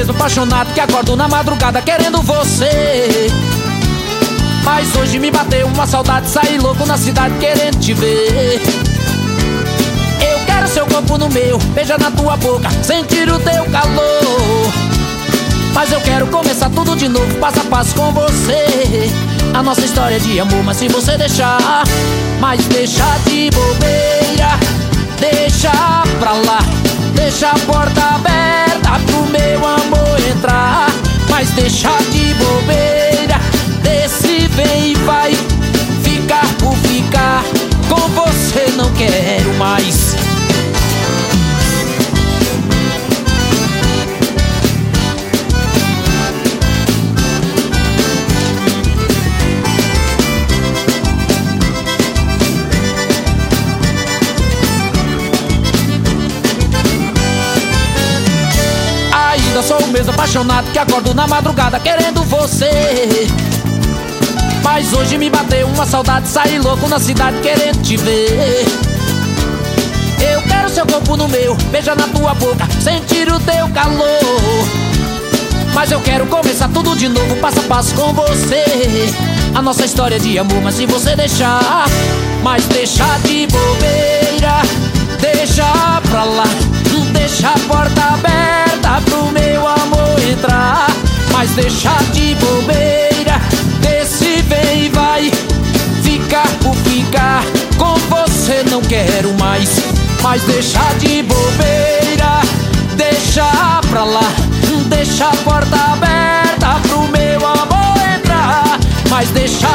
mesmo apaixonado que acordo na madrugada querendo você. Mas hoje me bateu uma saudade, saí louco na cidade querendo te ver. Eu quero seu corpo no meu, beijar na tua boca, sentir o teu calor. Mas eu quero começar tudo de novo, passo a passo com você. A nossa história é de amor, mas se você deixar, mas deixa de bobeira, deixa pra lá, deixa a porta aberta pro meu amor entrar. Mas deixa de bobeira, desse vem e vai, ficar por ficar, com você não quero mais. Eu sou o mesmo apaixonado que acordo na madrugada querendo você. Mas hoje me bateu uma saudade, saí louco na cidade querendo te ver. Eu quero seu corpo no meu, beijar na tua boca, sentir o teu calor. Mas eu quero começar tudo de novo, passo a passo com você. A nossa história é de amor, mas se você deixar, mas deixa de bobeira, deixa pra lá, deixa a porta aberta pro meu amor entrar. Mas deixa de bobeira, desse vem e vai, ficar por ficar, com você não quero mais. Mas deixa de bobeira, deixa pra lá, deixa a porta aberta pro meu amor entrar. Mas deixa